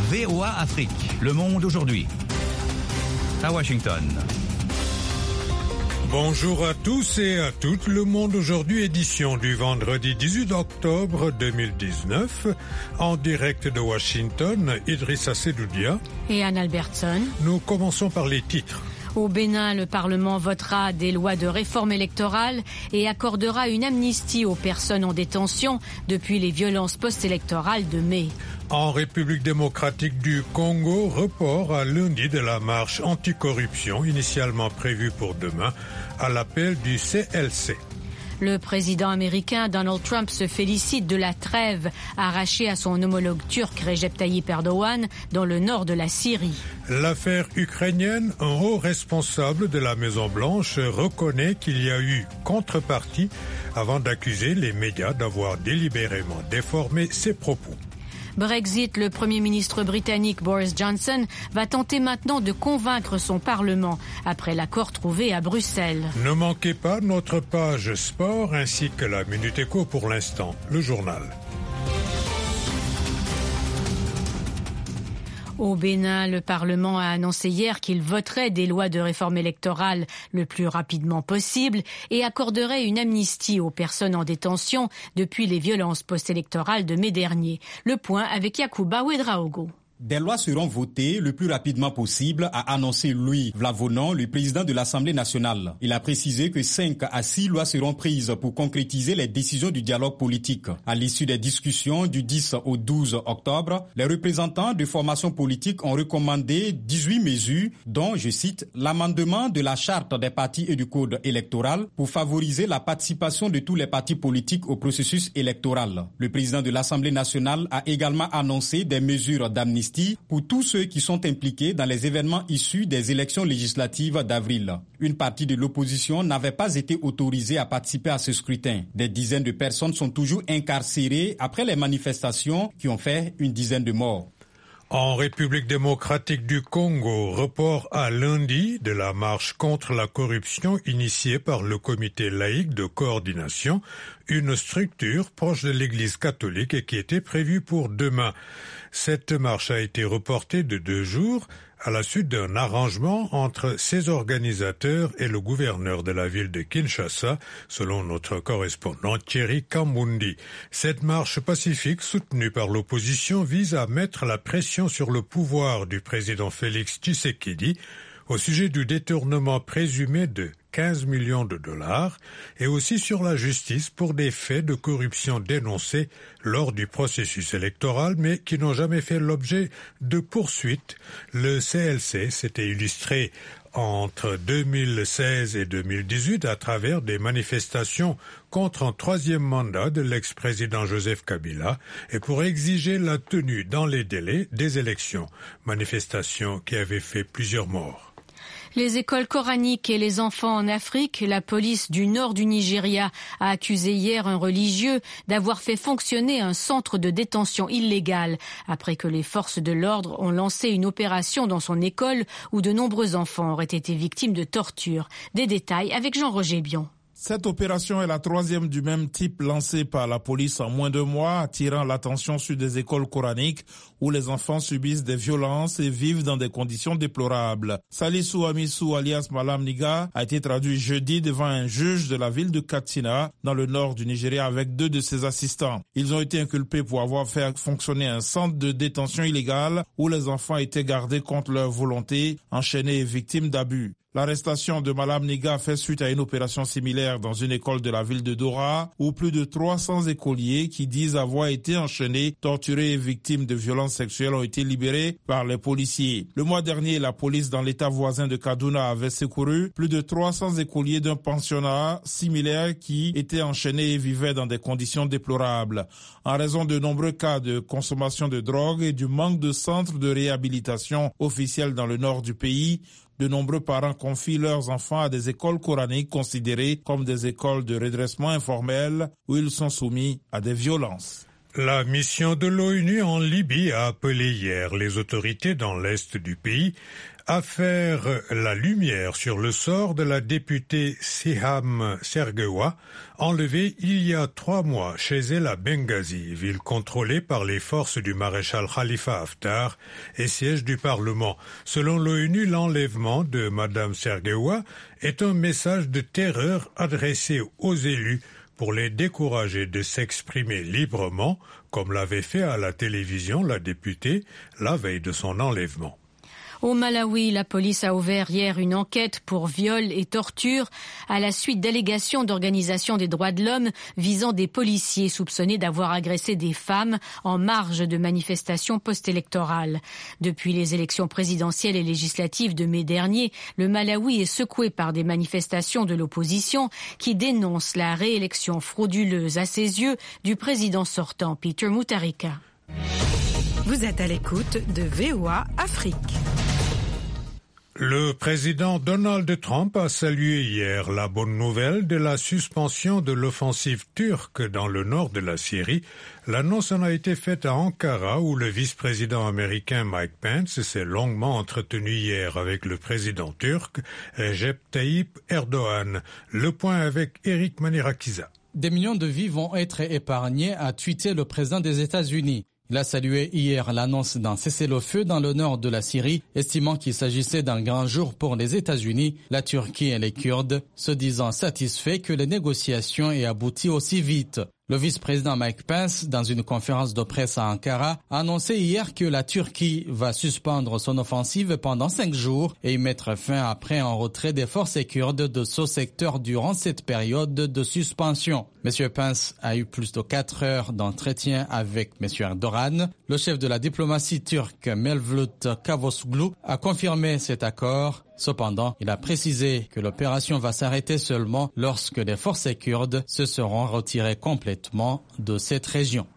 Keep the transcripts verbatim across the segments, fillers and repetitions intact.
V O A Afrique, Le Monde aujourd'hui. À Washington. Bonjour à tous et à toutes. Le Monde aujourd'hui, édition du vendredi dix-huit octobre deux mille dix-neuf. En direct de Washington, Idrissa Sedoudia et Anne Albertson. Nous commençons par les titres. Au Bénin, le Parlement votera des lois de réforme électorale et accordera une amnistie aux personnes en détention depuis les violences post-électorales de mai. En République démocratique du Congo, report à lundi de la marche anticorruption initialement prévue pour demain à l'appel du C L C. Le président américain Donald Trump se félicite de la trêve arrachée à son homologue turc Recep Tayyip Erdogan dans le nord de la Syrie. L'affaire ukrainienne, un haut responsable de la Maison-Blanche reconnaît qu'il y a eu contrepartie avant d'accuser les médias d'avoir délibérément déformé ses propos. Brexit, le Premier ministre britannique Boris Johnson va tenter maintenant de convaincre son Parlement après l'accord trouvé à Bruxelles. Ne manquez pas notre page sport ainsi que la Minute Éco pour l'instant, le journal. Au Bénin, le Parlement a annoncé hier qu'il voterait des lois de réforme électorale le plus rapidement possible et accorderait une amnistie aux personnes en détention depuis les violences post-électorales de mai dernier. Le point avec Yacouba Ouedraogo. Des lois seront votées le plus rapidement possible, a annoncé Louis Vlavonan, le président de l'Assemblée nationale. Il a précisé que cinq à six lois seront prises pour concrétiser les décisions du dialogue politique. À l'issue des discussions du dix au douze octobre, les représentants de formations politiques ont recommandé dix-huit mesures, dont, je cite, l'amendement de la charte des partis et du code électoral pour favoriser la participation de tous les partis politiques au processus électoral. Le président de l'Assemblée nationale a également annoncé des mesures d'amnistie pour tous ceux qui sont impliqués dans les événements issus des élections législatives d'avril. Une partie de l'opposition n'avait pas été autorisée à participer à ce scrutin. Des dizaines de personnes sont toujours incarcérées après les manifestations qui ont fait une dizaine de morts. En République démocratique du Congo, report à lundi de la marche contre la corruption initiée par le comité laïque de coordination, une structure proche de l'Église catholique et qui était prévue pour demain. Cette marche a été reportée de deux jours à la suite d'un arrangement entre ses organisateurs et le gouverneur de la ville de Kinshasa, selon notre correspondant Thierry Kambundi. Cette marche pacifique soutenue par l'opposition vise à mettre la pression sur le pouvoir du président Félix Tshisekedi au sujet du détournement présumé de quinze millions de dollars et aussi sur la justice pour des faits de corruption dénoncés lors du processus électoral mais qui n'ont jamais fait l'objet de poursuites. Le C L C s'était illustré entre deux mille seize et deux mille dix-huit à travers des manifestations contre un troisième mandat de l'ex-président Joseph Kabila et pour exiger la tenue dans les délais des élections, manifestations qui avaient fait plusieurs morts. Les écoles coraniques et les enfants en Afrique, la police du nord du Nigeria a accusé hier un religieux d'avoir fait fonctionner un centre de détention illégal après que les forces de l'ordre ont lancé une opération dans son école où de nombreux enfants auraient été victimes de torture. Des détails avec Jean-Roger Bion. Cette opération est la troisième du même type lancée par la police en moins de mois, attirant l'attention sur des écoles coraniques où les enfants subissent des violences et vivent dans des conditions déplorables. Salisu Amisu alias Malam Niga a été traduit jeudi devant un juge de la ville de Katsina dans le nord du Nigeria avec deux de ses assistants. Ils ont été inculpés pour avoir fait fonctionner un centre de détention illégal où les enfants étaient gardés contre leur volonté, enchaînés et victimes d'abus. L'arrestation de Malam Niga fait suite à une opération similaire dans une école de la ville de Dora où plus de trois cents écoliers qui disent avoir été enchaînés, torturés et victimes de violences sexuelles ont été libérés par les policiers. Le mois dernier, la police dans l'état voisin de Kaduna avait secouru plus de trois cents écoliers d'un pensionnat similaire qui étaient enchaînés et vivaient dans des conditions déplorables. En raison de nombreux cas de consommation de drogue et du manque de centres de réhabilitation officiels dans le nord du pays, de nombreux parents confient leurs enfants à des écoles coraniques considérées comme des écoles de redressement informel où ils sont soumis à des violences. La mission de l'ONU en Libye a appelé hier les autorités dans l'est du pays à faire la lumière sur le sort de la députée Siham Sergewa, enlevée il y a trois mois chez elle à Benghazi, ville contrôlée par les forces du maréchal Khalifa Haftar et siège du Parlement. Selon l'ONU, l'enlèvement de Madame Sergewa est un message de terreur adressé aux élus pour les décourager de s'exprimer librement, comme l'avait fait à la télévision la députée la veille de son enlèvement. Au Malawi, la police a ouvert hier une enquête pour viol et torture à la suite d'allégations d'organisation des droits de l'homme visant des policiers soupçonnés d'avoir agressé des femmes en marge de manifestations post-électorales. Depuis les élections présidentielles et législatives de mai dernier, le Malawi est secoué par des manifestations de l'opposition qui dénoncent la réélection frauduleuse à ses yeux du président sortant, Peter Mutharika. Vous êtes à l'écoute de V O A Afrique. Le président Donald Trump a salué hier la bonne nouvelle de la suspension de l'offensive turque dans le nord de la Syrie. L'annonce en a été faite à Ankara où le vice-président américain Mike Pence s'est longuement entretenu hier avec le président turc Recep Tayyip Erdogan. Le point avec Eric Manirakiza. Des millions de vies vont être épargnés, a tweeté le président des États-Unis. Il a salué hier l'annonce d'un cessez-le-feu dans le nord de la Syrie, estimant qu'il s'agissait d'un grand jour pour les États-Unis, la Turquie et les Kurdes, se disant satisfaits que les négociations aient abouti aussi vite. Le vice-président Mike Pence, dans une conférence de presse à Ankara, a annoncé hier que la Turquie va suspendre son offensive pendant cinq jours et y mettre fin après un retrait des forces kurdes de ce secteur durant cette période de suspension. M. Pence a eu plus de quatre heures d'entretien avec M. Erdogan. Le chef de la diplomatie turque, Mevlut Cavusoglu, a confirmé cet accord. Cependant, il a précisé que l'opération va s'arrêter seulement lorsque les forces kurdes se seront retirées complètement de cette région.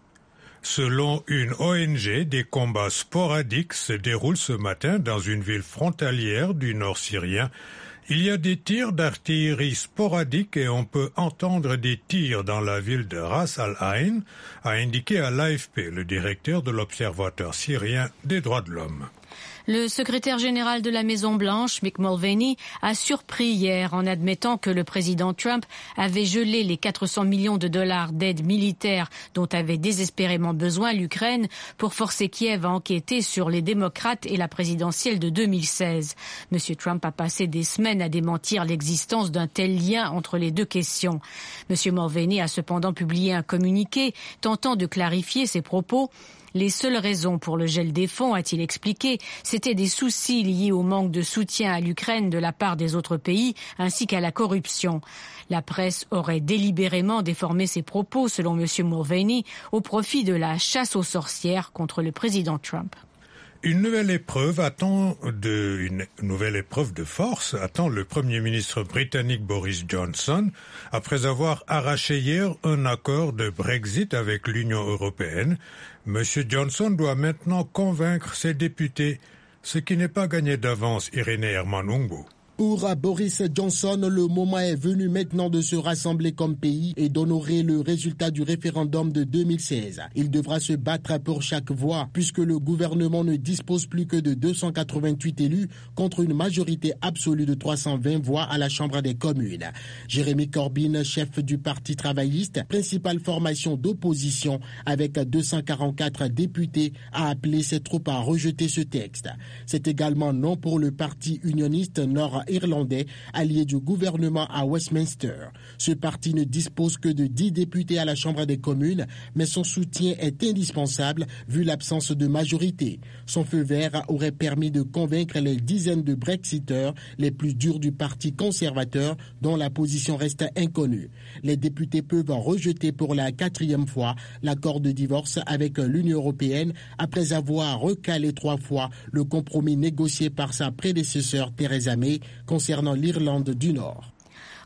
Selon une O N G, des combats sporadiques se déroulent ce matin dans une ville frontalière du nord syrien. Il y a des tirs d'artillerie sporadiques et on peut entendre des tirs dans la ville de Ras al-Ain, a indiqué à l'A F P le directeur de l'Observatoire syrien des droits de l'homme. Le secrétaire général de la Maison-Blanche, Mick Mulvaney, a surpris hier en admettant que le président Trump avait gelé les quatre cents millions de dollars d'aide militaire dont avait désespérément besoin l'Ukraine pour forcer Kiev à enquêter sur les démocrates et la présidentielle de deux mille seize. Monsieur Trump a passé des semaines à démentir l'existence d'un tel lien entre les deux questions. Monsieur Mulvaney a cependant publié un communiqué tentant de clarifier ses propos. Les seules raisons pour le gel des fonds, a-t-il expliqué, c'étaient des soucis liés au manque de soutien à l'Ukraine de la part des autres pays, ainsi qu'à la corruption. La presse aurait délibérément déformé ses propos, selon M. Mulvaney, au profit de la chasse aux sorcières contre le président Trump. Une nouvelle épreuve attend de, une nouvelle épreuve de force attend le Premier ministre britannique Boris Johnson après avoir arraché hier un accord de Brexit avec l'Union européenne. Monsieur Johnson doit maintenant convaincre ses députés, ce qui n'est pas gagné d'avance, Irénée Hermanungu. Pour Boris Johnson, le moment est venu maintenant de se rassembler comme pays et d'honorer le résultat du référendum de deux mille seize. Il devra se battre pour chaque voix puisque le gouvernement ne dispose plus que de deux cent quatre-vingt-huit élus contre une majorité absolue de trois cent vingt voix à la Chambre des communes. Jeremy Corbyn, chef du Parti travailliste, principale formation d'opposition avec deux cent quarante-quatre députés, a appelé ses troupes à rejeter ce texte. C'est également non pour le Parti unioniste nord irlandais, allié du gouvernement à Westminster. Ce parti ne dispose que de dix députés à la Chambre des communes, mais son soutien est indispensable vu l'absence de majorité. Son feu vert aurait permis de convaincre les dizaines de Brexiteurs les plus durs du Parti conservateur, dont la position reste inconnue. Les députés peuvent rejeter pour la quatrième fois l'accord de divorce avec l'Union européenne après avoir recalé trois fois le compromis négocié par sa prédécesseur Theresa May concernant l'Irlande du Nord.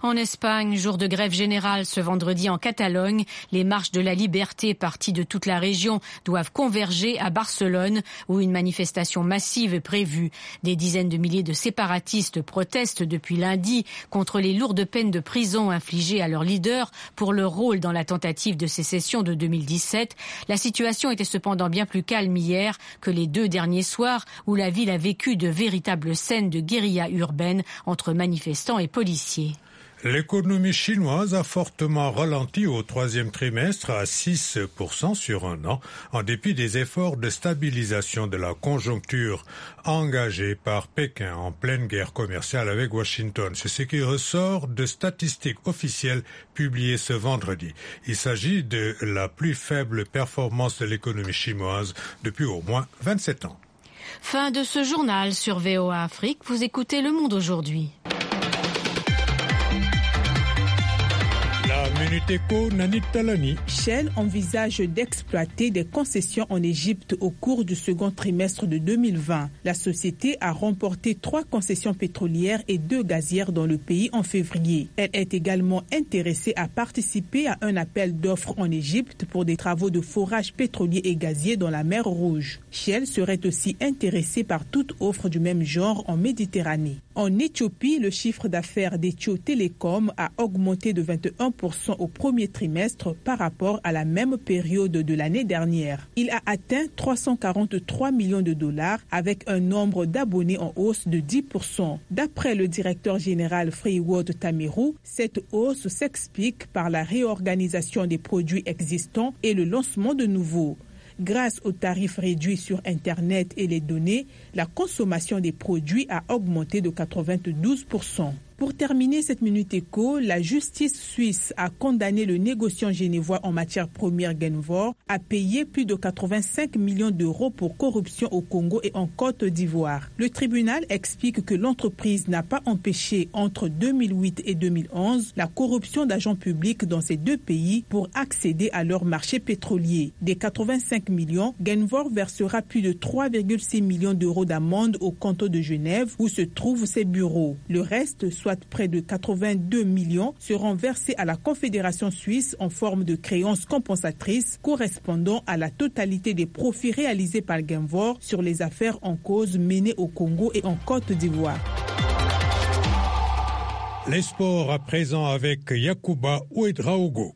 En Espagne, jour de grève générale ce vendredi en Catalogne. Les marches de la liberté parties de toute la région doivent converger à Barcelone où une manifestation massive est prévue. Des dizaines de milliers de séparatistes protestent depuis lundi contre les lourdes peines de prison infligées à leur leader pour leur rôle dans la tentative de sécession de deux mille dix-sept. La situation était cependant bien plus calme hier que les deux derniers soirs où la ville a vécu de véritables scènes de guérilla urbaine entre manifestants et policiers. L'économie chinoise a fortement ralenti au troisième trimestre à six pour cent sur un an, en dépit des efforts de stabilisation de la conjoncture engagés par Pékin en pleine guerre commerciale avec Washington. C'est ce qui ressort de statistiques officielles publiées ce vendredi. Il s'agit de la plus faible performance de l'économie chinoise depuis au moins vingt-sept ans. Fin de ce journal sur V O A Afrique. Vous écoutez Le Monde aujourd'hui. Minute Éco, Nanit Talani. Shell envisage d'exploiter des concessions en Égypte au cours du second trimestre de deux mille vingt. La société a remporté trois concessions pétrolières et deux gazières dans le pays en février. Elle est également intéressée à participer à un appel d'offres en Égypte pour des travaux de forage pétrolier et gazier dans la mer Rouge. Shell serait aussi intéressée par toute offre du même genre en Méditerranée. En Éthiopie, le chiffre d'affaires d'Ethio Telecom a augmenté de vingt et un pour cent au premier trimestre par rapport à la même période de l'année dernière. Il a atteint trois cent quarante-trois millions de dollars avec un nombre d'abonnés en hausse de dix pour cent. D'après le directeur général Freeworld Tamirou, cette hausse s'explique par la réorganisation des produits existants et le lancement de nouveaux. Grâce aux tarifs réduits sur Internet et les données, la consommation des produits a augmenté de quatre-vingt-douze pour cent. Pour terminer cette Minute Éco, la justice suisse a condamné le négociant genevois en matière première Genvor à payer plus de quatre-vingt-cinq millions d'euros pour corruption au Congo et en Côte d'Ivoire. Le tribunal explique que l'entreprise n'a pas empêché entre deux mille huit et deux mille onze la corruption d'agents publics dans ces deux pays pour accéder à leur marché pétrolier. Des quatre-vingt-cinq millions, Genvor versera plus de trois virgule six millions d'euros d'amende au canton de Genève où se trouvent ses bureaux. Le reste, soit près de quatre-vingt-deux millions, seront versés à la Confédération suisse en forme de créances compensatrices correspondant à la totalité des profits réalisés par Genvor sur les affaires en cause menées au Congo et en Côte d'Ivoire. Les sports à présent avec Yacouba Ouedraogo.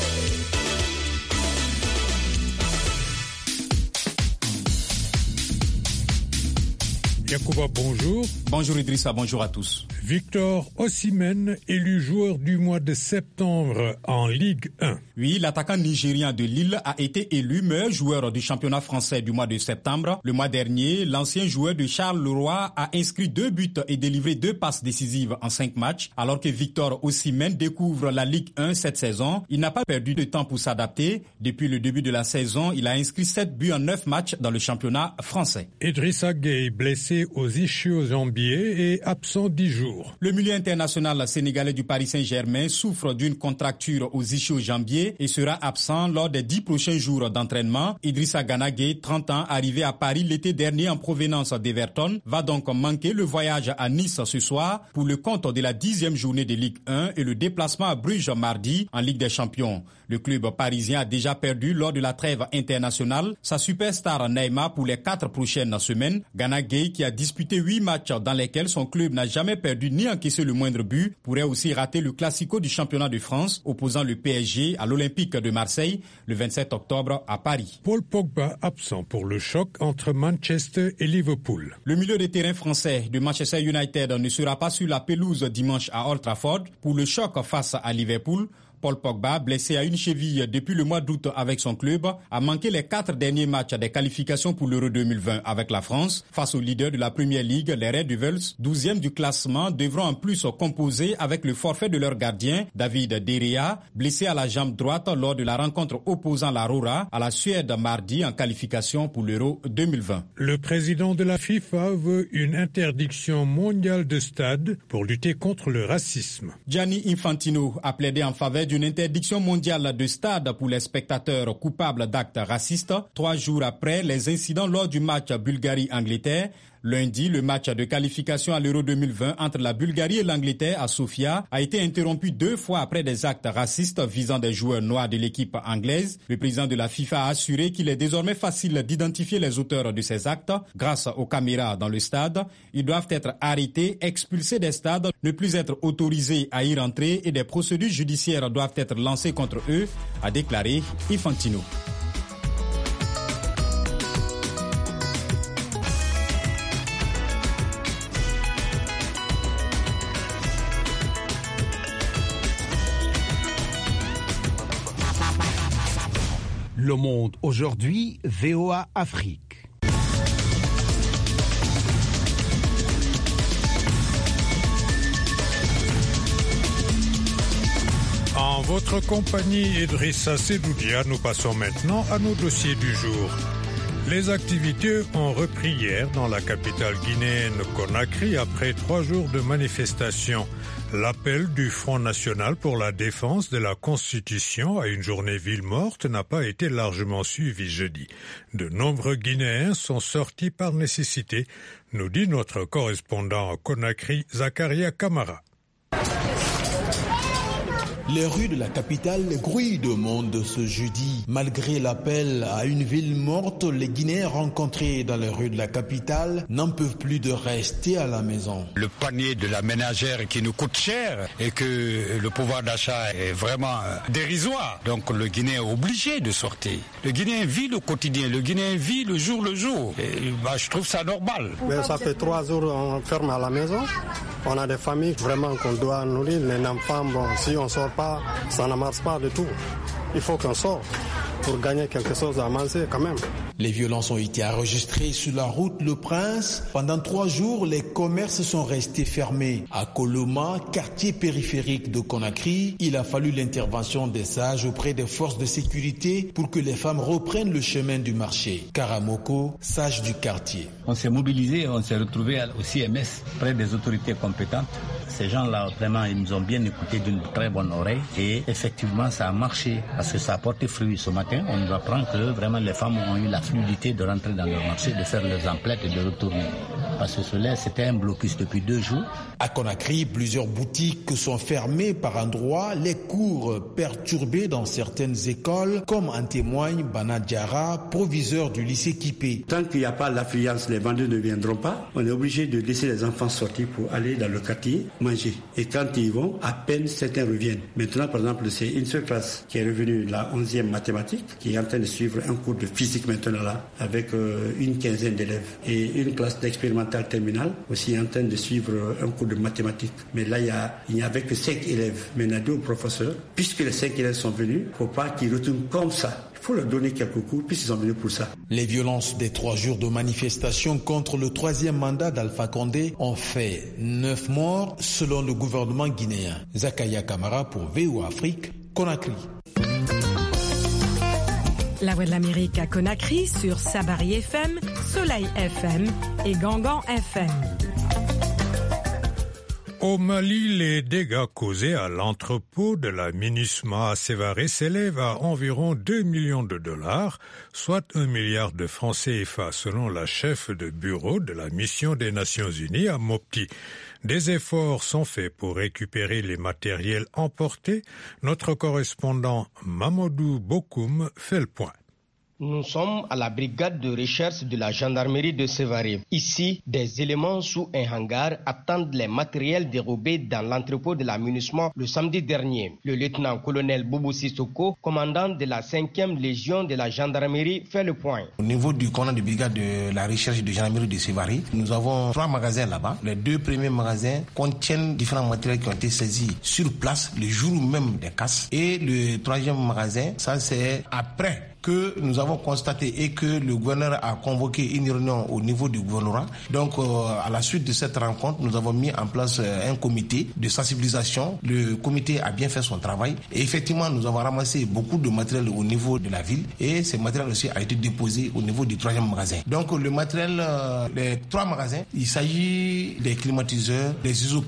Yacouba, bonjour. Bonjour Idrissa, bonjour à tous. Victor Osimhen, élu joueur du mois de septembre en Ligue un. Oui, l'attaquant nigérien de Lille a été élu meilleur joueur du championnat français du mois de septembre. Le mois dernier, l'ancien joueur de Charleroi a inscrit deux buts et délivré deux passes décisives en cinq matchs. Alors que Victor Osimhen découvre la Ligue un cette saison, il n'a pas perdu de temps pour s'adapter. Depuis le début de la saison, il a inscrit sept buts en neuf matchs dans le championnat français. Idrissa Gueye, blessé aux ischio-jambiers et absent dix jours. Le milieu international sénégalais du Paris Saint-Germain souffre d'une contracture aux ischio-jambiers et sera absent lors des dix prochains jours d'entraînement. Idrissa Gana Gueye, trente ans, arrivé à Paris l'été dernier en provenance d'Everton, va donc manquer le voyage à Nice ce soir pour le compte de la dixième journée de Ligue un et le déplacement à Bruges mardi en Ligue des Champions. Le club parisien a déjà perdu lors de la trêve internationale sa superstar Neymar pour les quatre prochaines semaines. Gana Gueye, qui a disputé huit matchs dans lesquels son club n'a jamais perdu ni encaissé le moindre but, pourrait aussi rater le Classico du championnat de France opposant le P S G à l'Olympique de Marseille le vingt-sept octobre à Paris. Paul Pogba absent pour le choc entre Manchester et Liverpool. Le milieu de terrain français de Manchester United ne sera pas sur la pelouse dimanche à Old Trafford pour le choc face à Liverpool. Paul Pogba, blessé à une cheville depuis le mois d'août avec son club, a manqué les quatre derniers matchs des qualifications pour l'Euro deux mille vingt avec la France. Face au leader de la Premier League, les Red Devils, douzième du classement, devront en plus composer avec le forfait de leur gardien, David De Gea, blessé à la jambe droite lors de la rencontre opposant l'Aurora à la Suède mardi en qualification pour l'Euro deux mille vingt. Le président de la FIFA veut une interdiction mondiale de stade pour lutter contre le racisme. Gianni Infantino a plaidé en faveur d'une interdiction mondiale de stade pour les spectateurs coupables d'actes racistes. Trois jours après les incidents lors du match Bulgarie-Angleterre, Lundi, le match de qualification à l'Euro deux mille vingt entre la Bulgarie et l'Angleterre à Sofia a été interrompu deux fois après des actes racistes visant des joueurs noirs de l'équipe anglaise. Le président de la FIFA a assuré qu'il est désormais facile d'identifier les auteurs de ces actes grâce aux caméras dans le stade. Ils doivent être arrêtés, expulsés des stades, ne plus être autorisés à y rentrer et des procédures judiciaires doivent être lancées contre eux, a déclaré Infantino. Le Monde aujourd'hui, V O A Afrique. En votre compagnie, Idrissa Sedoudia, nous passons maintenant à nos dossiers du jour. Les activités ont repris hier dans la capitale guinéenne Conakry après trois jours de manifestations. L'appel du Front national pour la défense de la Constitution à une journée ville morte n'a pas été largement suivi jeudi. De nombreux Guinéens sont sortis par nécessité, nous dit notre correspondant à Conakry, Zakaria Kamara. Les rues de la capitale grouillent de monde ce jeudi. Malgré l'appel à une ville morte, les Guinéens rencontrés dans les rues de la capitale n'en peuvent plus de rester à la maison. Le panier de la ménagère qui nous coûte cher et que le pouvoir d'achat est vraiment dérisoire. Donc le Guinéen est obligé de sortir. Le Guinéen vit le quotidien, le Guinéen vit le jour le jour. Et bah, je trouve ça normal. Mais ça fait trois jours on ferme à la maison. On a des familles vraiment qu'on doit nourrir. Les enfants, bon, si on sort pas, ça ne marche pas du tout. Il faut qu'on sorte pour gagner quelque chose à manger quand même. Les violences ont été enregistrées sur la route Le Prince. Pendant trois jours, les commerces sont restés fermés. À Koloma, quartier périphérique de Conakry, il a fallu l'intervention des sages auprès des forces de sécurité pour que les femmes reprennent le chemin du marché. Karamoko, sage du quartier. On s'est mobilisé, on s'est retrouvé au C M S près des autorités compétentes. Ces gens-là, vraiment, ils nous ont bien écoutés d'une très bonne oreille et effectivement, ça a marché parce que ça a porté fruit ce matin. On nous apprend que vraiment les femmes ont eu la fluidité de rentrer dans leur marché, de faire leurs emplettes et de retourner. Parce que cela, c'était un blocus depuis deux jours. À Conakry, plusieurs boutiques sont fermées par endroits, les cours perturbés dans certaines écoles, comme en témoigne Bana Diarra, proviseur du lycée Kipé. Tant qu'il n'y a pas l'affluence, les vendeurs ne viendront pas. On est obligé de laisser les enfants sortir pour aller dans le quartier manger. Et quand ils vont, à peine certains reviennent. Maintenant, par exemple, c'est une seule classe qui est revenue, la onzième mathématique, qui est en train de suivre un cours de physique maintenant là, avec euh, une quinzaine d'élèves. Et une classe d'expérimental terminale aussi en train de suivre un cours de mathématiques. Mais là, il, y a, il n'y avait que cinq élèves. Mais on a dit aux professeurs, puisque les cinq élèves sont venus, il ne faut pas qu'ils retournent comme ça. Il faut leur donner quelques cours, puisqu'ils sont venus pour ça. Les violences des trois jours de manifestation contre le troisième mandat d'Alpha Condé ont fait neuf morts, selon le gouvernement guinéen. Zakaria Kamara pour V O A Afrique, Conakry. La Voix de l'Amérique à Conakry sur Sabari F M, Soleil F M et Gangan F M. Au Mali, les dégâts causés à l'entrepôt de la MINUSMA à Sévaré s'élèvent à environ deux millions de dollars, soit un milliard de francs C F A, selon la chef de bureau de la mission des Nations Unies à Mopti. Des efforts sont faits pour récupérer les matériels emportés. Notre correspondant Mamadou Bokoum fait le point. Nous sommes à la brigade de recherche de la gendarmerie de Sévaré. Ici, des éléments sous un hangar attendent les matériels dérobés dans l'entrepôt de la MINUSMA le samedi dernier. Le lieutenant-colonel Boubou Sissoko, commandant de la cinquième légion de la gendarmerie, fait le point. Au niveau du commandant de brigade de la recherche de la gendarmerie de Sévaré, nous avons trois magasins là-bas. Les deux premiers magasins contiennent différents matériels qui ont été saisis sur place le jour même des casses. Et le troisième magasin, ça c'est après que nous avons constaté et que le gouverneur a convoqué une réunion au niveau du gouvernorat. Donc, euh, à la suite de cette rencontre, nous avons mis en place euh, un comité de sensibilisation. Le comité a bien fait son travail. Et effectivement, nous avons ramassé beaucoup de matériel au niveau de la ville. Et ce matériel aussi a été déposé au niveau du troisième magasin. Donc, le matériel, euh, les trois magasins, il s'agit des climatiseurs, des isoplanes,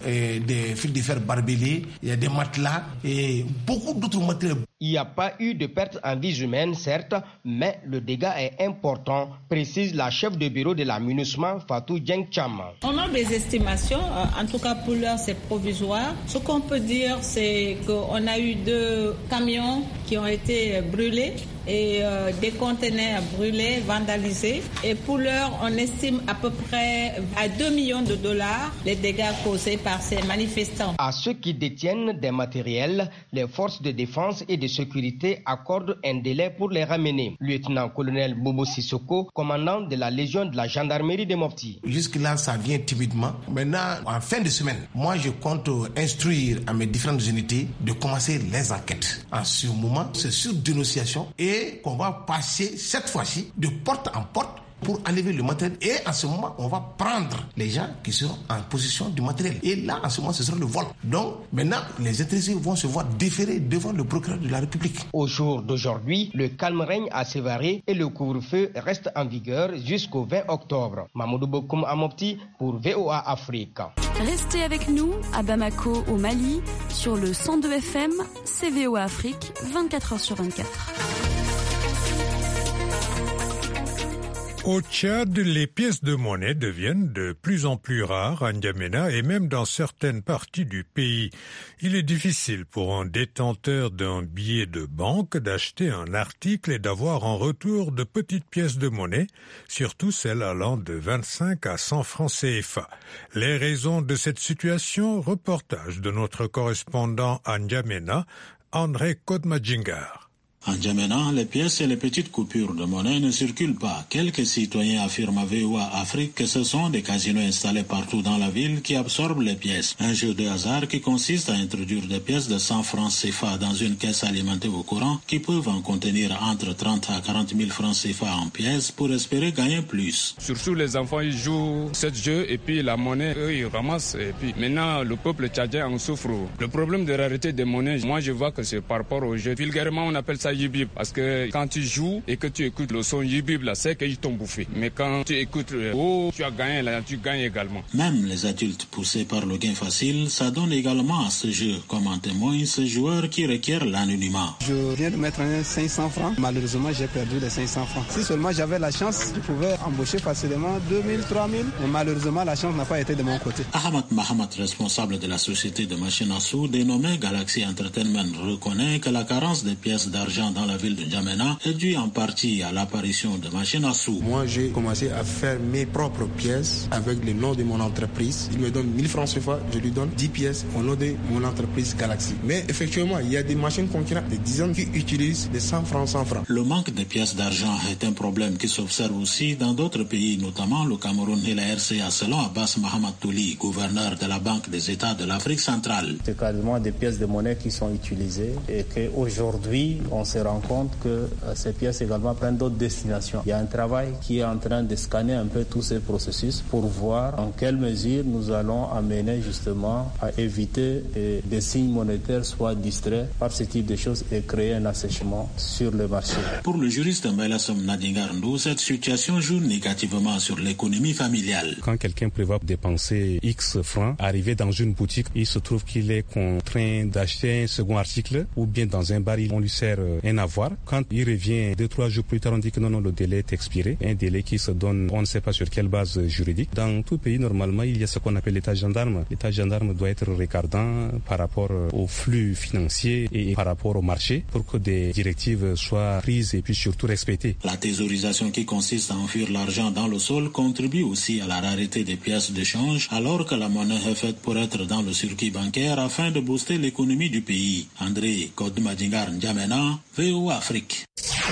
et des fils de fer barbelés, il y a des matelas et beaucoup d'autres matériels. Il n'y a pas eu de perte en vies humaines, certes, mais le dégât est important, précise la chef de bureau de la MINUSMA, Fatou Dieng Cham. On a des estimations, en tout cas pour l'heure c'est provisoire. Ce qu'on peut dire, c'est qu'on a eu deux camions qui ont été brûlés et euh, des conteneurs brûlés, vandalisés. Et pour l'heure, on estime à peu près à deux millions de dollars les dégâts causés par ces manifestants. À ceux qui détiennent des matériels, les forces de défense et de sécurité accordent un délai pour les ramener. Lieutenant-colonel Bobo Sissoko, commandant de la Légion de la gendarmerie de Mopti. Jusque-là, ça vient timidement. Maintenant, en fin de semaine, moi je compte instruire à mes différentes unités de commencer les enquêtes. En ce moment, c'est sur dénonciation et qu'on va passer cette fois-ci de porte en porte pour enlever le matériel. Et en ce moment, on va prendre les gens qui seront en possession du matériel. Et là, en ce moment, ce sera le vol. Donc, maintenant, les intéressés vont se voir déférés devant le procureur de la République. Au jour d'aujourd'hui, le calme règne à Sévaré et le couvre-feu reste en vigueur jusqu'au vingt octobre. Mamoudou Bokoum Amopti pour V O A Afrique. Restez avec nous à Bamako, au Mali, sur le cent deux F M, c'est V O A Afrique, vingt-quatre heures sur vingt-quatre. Au Tchad, les pièces de monnaie deviennent de plus en plus rares à N'Djamena et même dans certaines parties du pays. Il est difficile pour un détenteur d'un billet de banque d'acheter un article et d'avoir en retour de petites pièces de monnaie, surtout celles allant de vingt-cinq à cent francs C F A. Les raisons de cette situation, reportage de notre correspondant à N'Djamena, André Kodmadjingar. En N'Djamena, les pièces et les petites coupures de monnaie ne circulent pas. Quelques citoyens affirment à V O A Afrique que ce sont des casinos installés partout dans la ville qui absorbent les pièces. Un jeu de hasard qui consiste à introduire des pièces de cent francs C F A dans une caisse alimentée au courant qui peuvent en contenir entre trente à quarante mille francs C F A en pièces pour espérer gagner plus. Surtout les enfants, ils jouent ce jeu et puis la monnaie, eux, ils ramassent. Et puis maintenant, le peuple tchadien en souffre. Le problème de rareté des monnaies, moi je vois que c'est par rapport au jeu. Vulgairement, on appelle ça Yibib, parce que quand tu joues et que tu écoutes le son Yibib, là, c'est qu'ils t'ont bouffé. Mais quand tu écoutes oh, tu as gagné, là, tu gagnes également. Même les adultes poussés par le gain facile s'adonnent également à ce jeu, comme en témoigne ce joueur qui requiert l'anonymat. Je viens de mettre un cinq cents francs. Malheureusement, j'ai perdu les cinq cents francs. Si seulement j'avais la chance, je pouvais embaucher facilement deux mille, trois mille. Mais malheureusement, la chance n'a pas été de mon côté. Ahmad Mahamat, responsable de la société de machines à sous dénommée Galaxy Entertainment, reconnaît que la carence de pièces d'argent dans la ville de N'Djamena est due en partie à l'apparition de machines à sous. Moi, j'ai commencé à faire mes propres pièces avec le nom de mon entreprise. Il me donne mille francs C F A, je lui donne dix pièces au nom de mon entreprise Galaxy. Mais effectivement, il y a des machines concurrentes, des dizaines qui utilisent des cent francs, cent francs. Le manque de pièces d'argent est un problème qui s'observe aussi dans d'autres pays, notamment le Cameroun et la R C A, selon Abbas Mahamad Touli, gouverneur de la Banque des États de l'Afrique centrale. C'est quasiment des pièces de monnaie qui sont utilisées et qu'aujourd'hui, on se rend compte que euh, ces pièces également prennent d'autres destinations. Il y a un travail qui est en train de scanner un peu tous ces processus pour voir en quelle mesure nous allons amener justement à éviter que des signes monétaires soient distraits par ce type de choses et créer un assèchement sur le marché. Pour le juriste Mbaïlassom Nadingarndou, cette situation joue négativement sur l'économie familiale. Quand quelqu'un prévoit dépenser X francs, arriver dans une boutique, il se trouve qu'il est contraint d'acheter un second article ou bien dans un baril, on lui sert un avoir. Quand il revient deux, trois jours plus tard, on dit que non, non, le délai est expiré. Un délai qui se donne, on ne sait pas sur quelle base juridique. Dans tout pays, normalement, il y a ce qu'on appelle l'état gendarme. L'état gendarme doit être regardant par rapport au flux financier et par rapport au marché pour que des directives soient prises et puis surtout respectées. La thésaurisation qui consiste à enfuir l'argent dans le sol contribue aussi à la rareté des pièces de change, alors que la monnaie est faite pour être dans le circuit bancaire afin de booster l'économie du pays. André Kodmadingar N'Djamena, V O A Afrique.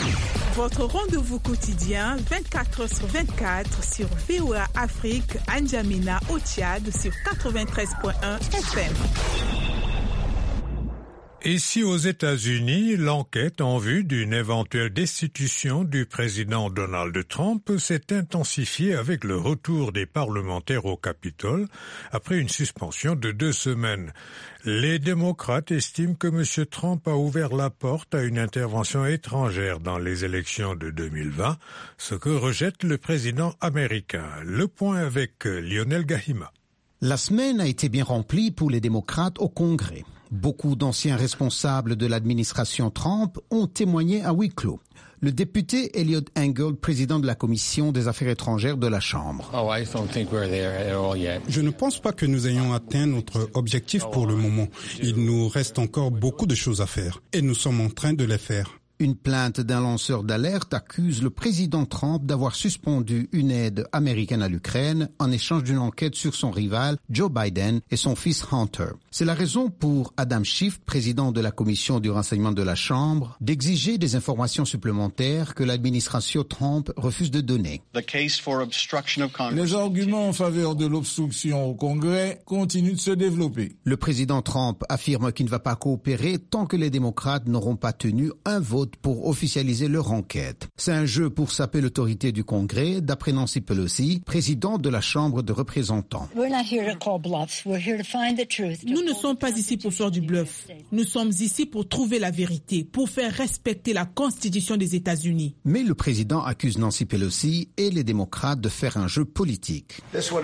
Votre rendez-vous quotidien vingt-quatre heures sur vingt-quatre sur V O A Afrique, à N'Djamena au Tchad sur quatre-vingt-treize point un F M. Ici aux États-Unis, l'enquête en vue d'une éventuelle destitution du président Donald Trump s'est intensifiée avec le retour des parlementaires au Capitole après une suspension de deux semaines. Les démocrates estiment que M. Trump a ouvert la porte à une intervention étrangère dans les élections de deux mille vingt, ce que rejette le président américain. Le point avec Lionel Gahima. La semaine a été bien remplie pour les démocrates au Congrès. Beaucoup d'anciens responsables de l'administration Trump ont témoigné à huis clos. Le député Eliot Engel, président de la Commission des Affaires étrangères de la Chambre. Oh, I don't think we're there at all yet. Je ne pense pas que nous ayons atteint notre objectif pour le moment. Il nous reste encore beaucoup de choses à faire et nous sommes en train de les faire. Une plainte d'un lanceur d'alerte accuse le président Trump d'avoir suspendu une aide américaine à l'Ukraine en échange d'une enquête sur son rival Joe Biden et son fils Hunter. C'est la raison pour Adam Schiff, président de la commission du renseignement de la Chambre, d'exiger des informations supplémentaires que l'administration Trump refuse de donner. Les arguments en faveur de l'obstruction au Congrès continuent de se développer. Le président Trump affirme qu'il ne va pas coopérer tant que les démocrates n'auront pas tenu un vote pour officialiser leur enquête. C'est un jeu pour saper l'autorité du Congrès, d'après Nancy Pelosi, présidente de la Chambre de représentants. Nous ne sommes pas ici pour faire du bluff. Nous sommes ici pour trouver la vérité, pour faire respecter la Constitution des États-Unis. Mais le président accuse Nancy Pelosi et les démocrates de faire un jeu politique.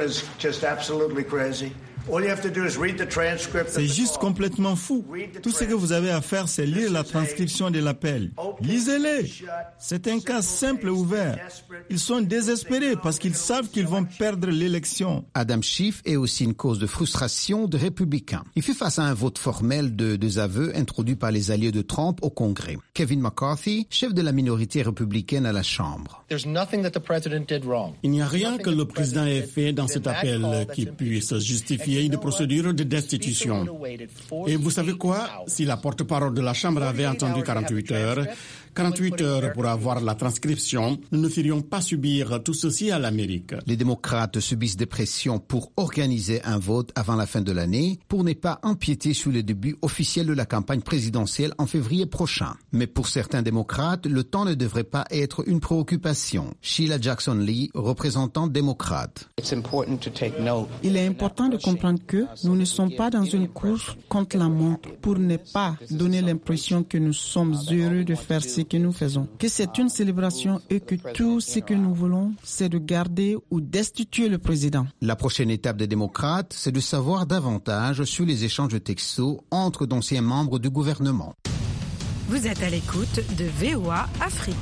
C'est juste complètement fou. Tout ce que vous avez à faire, c'est lire la transcription de l'appel. Lisez-les. C'est un cas simple et ouvert. Ils sont désespérés parce qu'ils savent qu'ils vont perdre l'élection. Adam Schiff est aussi une cause de frustration des républicains. Il fait face à un vote formel de désaveu introduit par les alliés de Trump au Congrès. Kevin McCarthy, chef de la minorité républicaine à la Chambre. Il n'y a rien que le président ait fait dans cet appel qui puisse justifier une procédure de destitution. Et vous savez quoi? Si la porte-parole de la Chambre avait attendu quarante-huit heures, quarante-huit heures pour avoir la transcription, nous ne ferions pas subir tout ceci à l'Amérique. Les démocrates subissent des pressions pour organiser un vote avant la fin de l'année pour ne pas empiéter sur le début officiel de la campagne présidentielle en février prochain. Mais pour certains démocrates, le temps ne devrait pas être une préoccupation. Sheila Jackson-Lee, représentante démocrate. Il est important de comprendre que nous ne sommes pas dans une course contre la montre pour ne pas donner l'impression que nous sommes heureux de faire ce que nous faisons, que c'est une célébration et que tout ce que nous voulons, c'est de garder ou destituer le président. La prochaine étape des démocrates, c'est de savoir davantage sur les échanges de textos entre d'anciens membres du gouvernement. Vous êtes à l'écoute de V O A Afrique.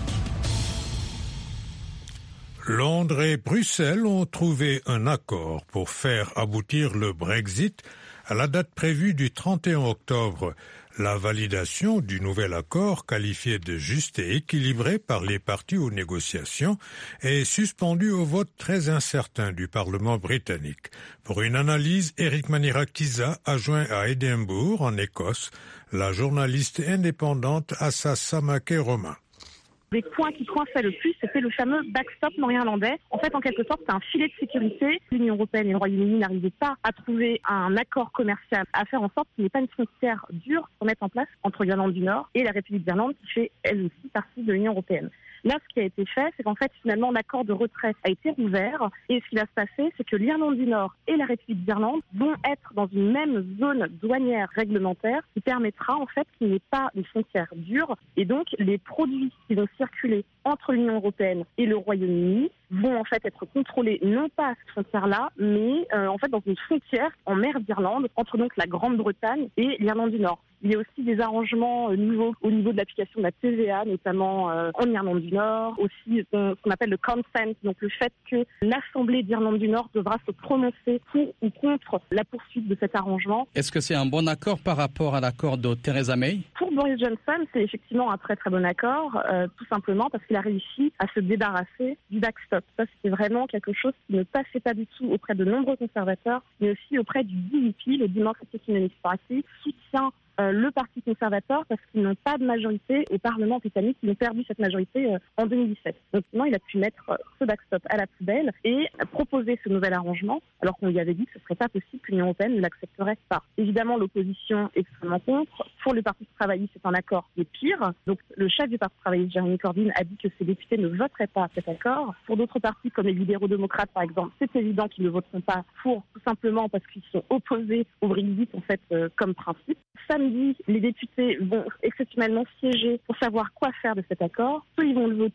Londres et Bruxelles ont trouvé un accord pour faire aboutir le Brexit à la date prévue du trente et un octobre. La validation du nouvel accord, qualifié de juste et équilibré par les parties aux négociations, est suspendue au vote très incertain du Parlement britannique. Pour une analyse, Eric Manirakiza, adjoint à Édimbourg, en Écosse, la journaliste indépendante Assa Samake-Romain. Les points qui coinçaient le plus, c'était le fameux backstop nord-irlandais. En fait, en quelque sorte, c'est un filet de sécurité. L'Union européenne et le Royaume-Uni n'arrivaient pas à trouver un accord commercial, à faire en sorte qu'il n'y ait pas une frontière dure pour mettre en place entre l'Irlande du Nord et la République d'Irlande, qui fait elle aussi partie de l'Union européenne. Là, ce qui a été fait, c'est qu'en fait, finalement, l'accord de retrait a été rouvert. Et ce qui va se passer, c'est que l'Irlande du Nord et la République d'Irlande vont être dans une même zone douanière réglementaire qui permettra, en fait, qu'il n'y ait pas une frontière dure. Et donc, les produits qui vont circuler entre l'Union européenne et le Royaume-Uni vont en fait être contrôlés non pas à cette frontière-là, mais euh, en fait dans une frontière en mer d'Irlande entre donc la Grande-Bretagne et l'Irlande du Nord. Il y a aussi des arrangements euh, nouveaux au niveau de l'application de la T V A, notamment euh, en Irlande du Nord. Aussi euh, ce qu'on appelle le consent, donc le fait que l'Assemblée d'Irlande du Nord devra se prononcer pour ou contre la poursuite de cet arrangement. Est-ce que c'est un bon accord par rapport à l'accord de Theresa May? Pour Boris Johnson, c'est effectivement un très très bon accord, euh, tout simplement parce qu'il a réussi à se débarrasser du backstop. Ça, c'était vraiment quelque chose qui ne passait pas du tout auprès de nombreux conservateurs, mais aussi auprès du D U P, le Democratic Unionist Party, soutient Euh, le Parti conservateur parce qu'ils n'ont pas de majorité au Parlement britannique. Ils ont perdu cette majorité euh, en deux mille dix-sept. Donc maintenant, il a pu mettre euh, ce backstop à la poubelle et euh, proposer ce nouvel arrangement, alors qu'on lui avait dit que ce ne serait pas possible, que l'Union européenne ne l'accepterait pas. Évidemment, l'opposition est extrêmement contre. Pour le Parti travailliste, c'est un accord qui est pire. Donc le chef du Parti travailliste, Jeremy Corbyn, a dit que ses députés ne voteraient pas cet accord. Pour d'autres partis, comme les libéraux-démocrates, par exemple, c'est évident qu'ils ne voteront pas pour, tout simplement parce qu'ils sont opposés au Brexit, en fait, euh, comme principe. Samedi, les députés vont exceptionnellement siéger pour savoir quoi faire de cet accord. Soit ils vont le voter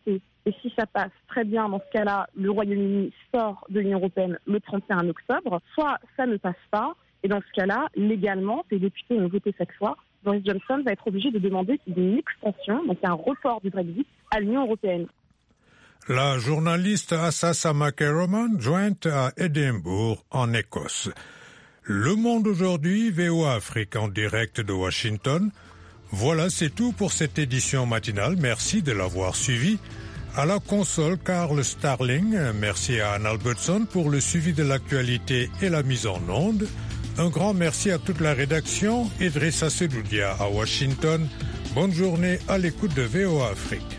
Et si ça passe, très bien, dans ce cas-là, le Royaume-Uni sort de l'Union européenne le trente et un octobre. Soit ça ne passe pas, et dans ce cas-là, légalement, les députés ont voté cette fois, Boris Johnson va être obligé de demander une extension, donc un report du Brexit, à l'Union européenne. La journaliste Assasa McEroman, jointe à Édimbourg, en Écosse. Le Monde aujourd'hui, V O A Afrique en direct de Washington. Voilà, c'est tout pour cette édition matinale. Merci de l'avoir suivi. À la console, Carl Starling. Merci à Anne Albertson pour le suivi de l'actualité et la mise en onde. Un grand merci à toute la rédaction. Idrissa Sedoudia à Washington. Bonne journée à l'écoute de V O A Afrique.